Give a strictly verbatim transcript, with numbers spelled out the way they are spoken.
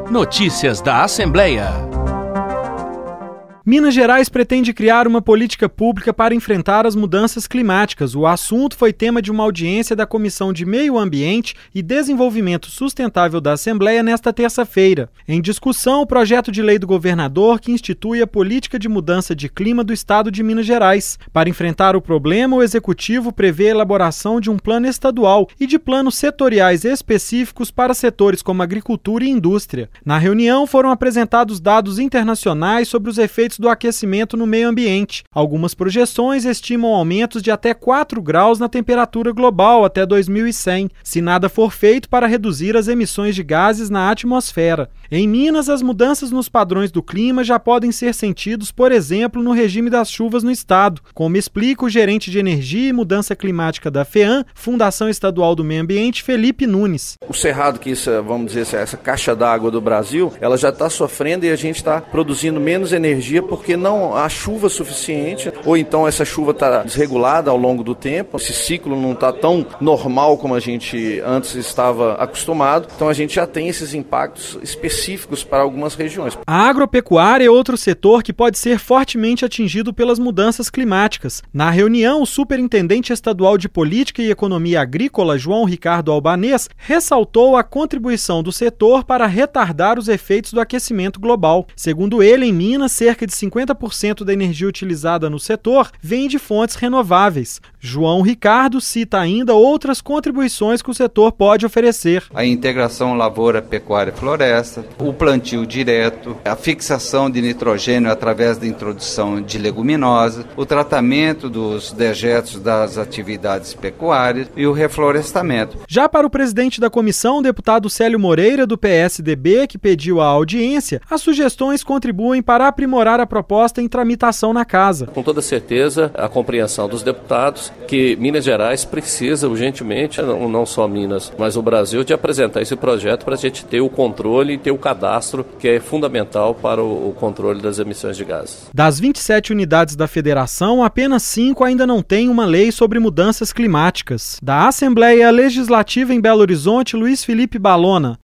Notícias da Assembleia. Minas Gerais pretende criar uma política pública para enfrentar as mudanças climáticas. O assunto foi tema de uma audiência da Comissão de Meio Ambiente e Desenvolvimento Sustentável da Assembleia nesta terça-feira. Em discussão, o projeto de lei do governador que institui a política de mudança de clima do estado de Minas Gerais. Para enfrentar o problema, o Executivo prevê a elaboração de um plano estadual e de planos setoriais específicos para setores como agricultura e indústria. Na reunião, foram apresentados dados internacionais sobre os efeitos do aquecimento no meio ambiente. Algumas projeções estimam aumentos de até quatro graus na temperatura global até dois mil e cem, se nada for feito para reduzir as emissões de gases na atmosfera. Em Minas, as mudanças nos padrões do clima já podem ser sentidos, por exemplo, no regime das chuvas no estado, como explica o gerente de Energia e Mudança Climática da FEAM, Fundação Estadual do Meio Ambiente, Felipe Nunes. O Cerrado, que isso, vamos dizer, essa caixa d'água do Brasil, ela já está sofrendo e a gente está produzindo menos energia porque não há chuva suficiente, ou então essa chuva está desregulada ao longo do tempo, esse ciclo não está tão normal como a gente antes estava acostumado, então a gente já tem esses impactos específicos para algumas regiões. A agropecuária é outro setor que pode ser fortemente atingido pelas mudanças climáticas. Na reunião, o superintendente estadual de Política e Economia Agrícola, João Ricardo Albanês, ressaltou a contribuição do setor para retardar os efeitos do aquecimento global. Segundo ele, em Minas, cerca de cinquenta por cento da energia utilizada no setor vem de fontes renováveis. João Ricardo cita ainda outras contribuições que o setor pode oferecer. A integração lavoura, pecuária e floresta, o plantio direto, a fixação de nitrogênio através da introdução de leguminosas, o tratamento dos dejetos das atividades pecuárias e o reflorestamento. Já para o presidente da comissão, o deputado Célio Moreira, do P S D B, que pediu a audiência, as sugestões contribuem para aprimorar a proposta em tramitação na casa. Com toda certeza, a compreensão dos deputados que Minas Gerais precisa urgentemente, não, não só Minas, mas o Brasil, de apresentar esse projeto para a gente ter o controle e ter o cadastro, que é fundamental para o, o controle das emissões de gases. Das vinte e sete unidades da federação, apenas cinco ainda não têm uma lei sobre mudanças climáticas. Da Assembleia Legislativa em Belo Horizonte, Luiz Felipe Balona.